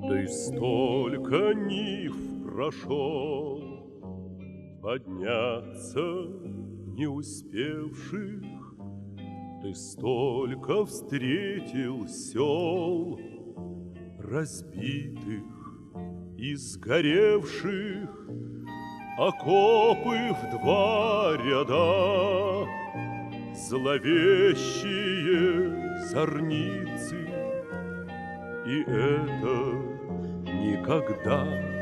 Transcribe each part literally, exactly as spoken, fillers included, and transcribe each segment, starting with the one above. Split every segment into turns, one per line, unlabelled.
Ты столько нив прошел, подняться не успевших, ты столько встретил сел, разбитых и сгоревших, окопы в два ряда, зловещие зорницы. И это никогда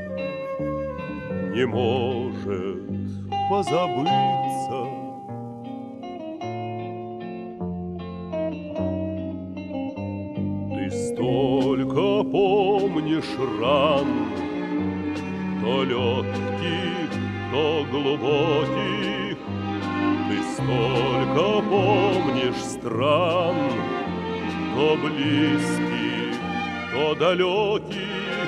не может позабыться. Ты столько помнишь ран, то легких, то глубоких, ты столько помнишь стран, то близких, то далеких,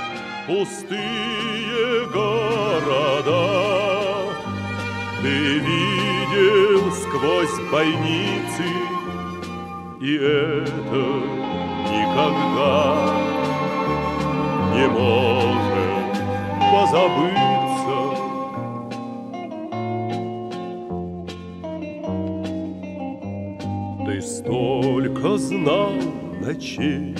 пустые города. Ты видел сквозь бойницы, и это никогда не может позабыться. Ты столько знал ночей,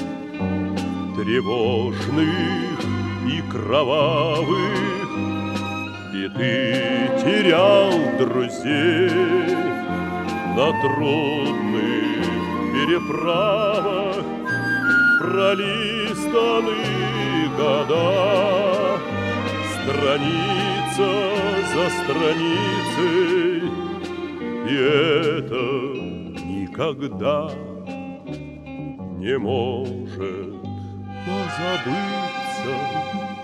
тревожных и кровавых, и ты терял друзей на трудных переправах. Пролистаны года, страница за страницей, и это никогда не может позабыться.